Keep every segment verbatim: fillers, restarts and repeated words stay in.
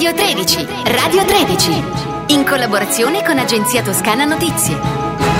Radio tredici, Radio tredici, in collaborazione con Agenzia Toscana Notizie.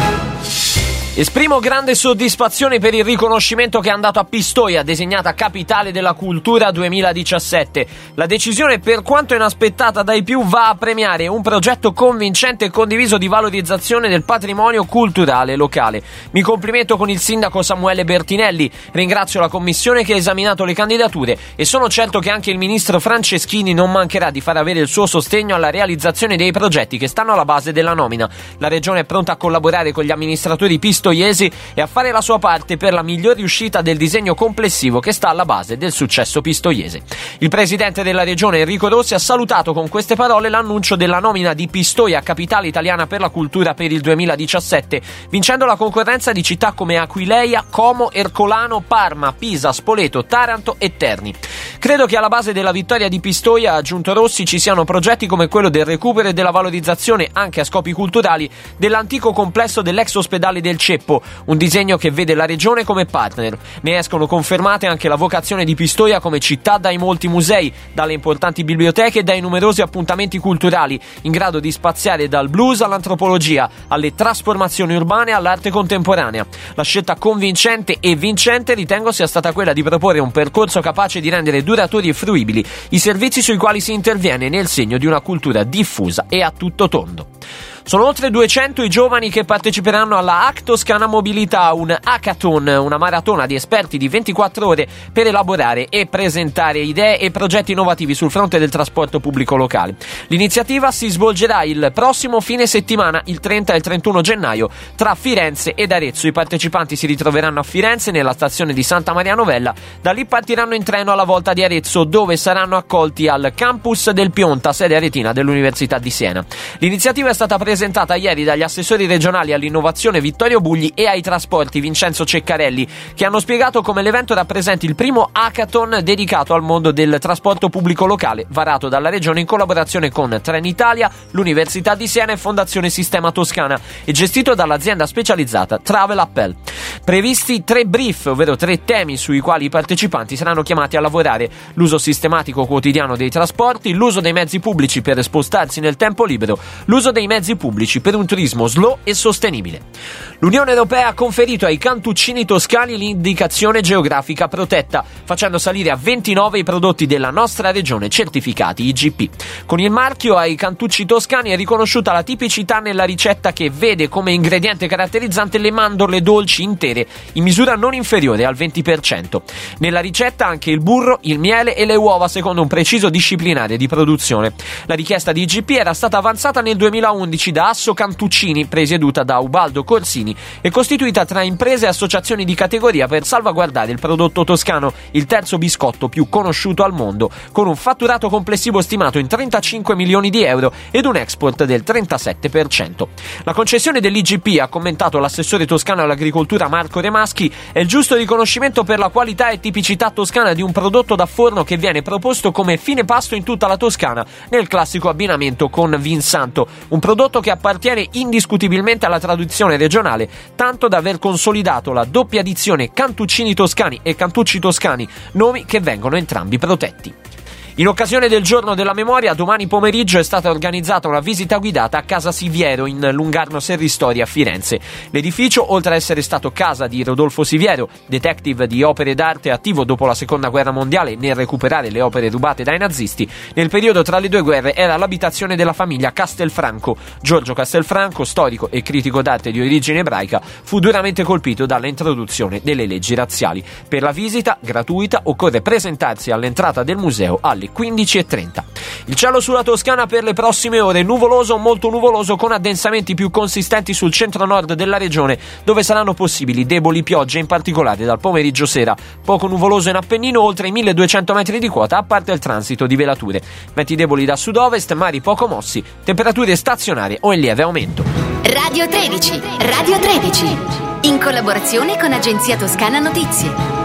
Esprimo grande soddisfazione per il riconoscimento che è andato a Pistoia, designata Capitale della Cultura duemiladiciassette. La decisione, per quanto inaspettata dai più, va a premiare un progetto convincente e condiviso di valorizzazione del patrimonio culturale locale. Mi complimento con il sindaco Samuele Bertinelli, ringrazio la commissione che ha esaminato le candidature e sono certo che anche il ministro Franceschini non mancherà di far avere il suo sostegno alla realizzazione dei progetti che stanno alla base della nomina. La Regione è pronta a collaborare con gli amministratori pistoiesi e a fare la sua parte per la miglior riuscita del disegno complessivo che sta alla base del successo pistoiese. Il presidente della regione Enrico Rossi ha salutato con queste parole l'annuncio della nomina di Pistoia Capitale Italiana per la Cultura per il duemiladiciassette, vincendo la concorrenza di città come Aquileia, Como, Ercolano, Parma, Pisa, Spoleto, Taranto e Terni. Credo che alla base della vittoria di Pistoia, ha aggiunto Rossi, ci siano progetti come quello del recupero e della valorizzazione, anche a scopi culturali, dell'antico complesso dell'ex ospedale del Ceppo, un disegno che vede la regione come partner. Ne escono confermate anche la vocazione di Pistoia come città dai molti musei, dalle importanti biblioteche e dai numerosi appuntamenti culturali, in grado di spaziare dal blues all'antropologia, alle trasformazioni urbane e all'arte contemporanea. La scelta convincente e vincente ritengo sia stata quella di proporre un percorso capace di rendere duratori e fruibili i servizi sui quali si interviene nel segno di una cultura diffusa e a tutto tondo. Sono oltre duecento i giovani che parteciperanno alla Hack Toscana Mobilità, un hackathon, una maratona di esperti di ventiquattro ore per elaborare e presentare idee e progetti innovativi sul fronte del trasporto pubblico locale. L'iniziativa si svolgerà il prossimo fine settimana, il trenta e il trentuno gennaio, tra Firenze ed Arezzo. I partecipanti si ritroveranno a Firenze nella stazione di Santa Maria Novella, da lì partiranno in treno alla volta di Arezzo, dove saranno accolti al campus del Pionta, sede aretina dell'Università di Siena. L'iniziativa è stata presentata ieri dagli assessori regionali all'innovazione Vittorio Bugli e ai trasporti Vincenzo Ceccarelli, che hanno spiegato come l'evento rappresenti il primo hackathon dedicato al mondo del trasporto pubblico locale, varato dalla regione in collaborazione con Trenitalia, l'Università di Siena e Fondazione Sistema Toscana, e gestito dall'azienda specializzata Travel Appel. Previsti tre brief, ovvero tre temi sui quali i partecipanti saranno chiamati a lavorare: l'uso sistematico quotidiano dei trasporti, l'uso dei mezzi pubblici per spostarsi nel tempo libero, l'uso dei mezzi pubblici per un turismo slow e sostenibile. L'Unione Europea ha conferito ai cantuccini toscani l'indicazione geografica protetta, facendo salire a ventinove i prodotti della nostra regione certificati I G P. Con il marchio ai cantucci toscani è riconosciuta la tipicità nella ricetta, che vede come ingrediente caratterizzante le mandorle dolci intere in misura non inferiore al venti per cento. Nella ricetta anche il burro, il miele e le uova, secondo un preciso disciplinare di produzione. La richiesta di I G P era stata avanzata nel duemilaundici da Asso Cantuccini, presieduta da Ubaldo Corsini, e costituita tra imprese e associazioni di categoria per salvaguardare il prodotto toscano, il terzo biscotto più conosciuto al mondo, con un fatturato complessivo stimato in trentacinque milioni di euro ed un export del trentasette per cento. La concessione dell'I G P, ha commentato l'assessore toscano all'agricoltura Marco Remaschi, è il giusto riconoscimento per la qualità e tipicità toscana di un prodotto da forno che viene proposto come fine pasto in tutta la Toscana, nel classico abbinamento con vin santo, un prodotto che appartiene indiscutibilmente alla tradizione regionale, tanto da aver consolidato la doppia dizione Cantuccini Toscani e Cantucci Toscani, nomi che vengono entrambi protetti. In occasione del Giorno della Memoria, domani pomeriggio è stata organizzata una visita guidata a Casa Siviero in Lungarno Serristori a Firenze. L'edificio, oltre a essere stato casa di Rodolfo Siviero, detective di opere d'arte attivo dopo la Seconda Guerra Mondiale nel recuperare le opere rubate dai nazisti, nel periodo tra le due guerre era l'abitazione della famiglia Castelfranco. Giorgio Castelfranco, storico e critico d'arte di origine ebraica, fu duramente colpito dall'introduzione delle leggi razziali. Per la visita, gratuita, occorre presentarsi all'entrata del museo alle quindici e trenta. Il cielo sulla Toscana per le prossime ore: nuvoloso o molto nuvoloso, con addensamenti più consistenti sul centro-nord della regione, dove saranno possibili deboli piogge, in particolare dal pomeriggio sera. Poco nuvoloso in Appennino, oltre i milleduecento metri di quota, a parte il transito di velature. Venti deboli da sud-ovest, mari poco mossi, temperature stazionarie o in lieve aumento. Radio tredici, Radio tredici, in collaborazione con Agenzia Toscana Notizie.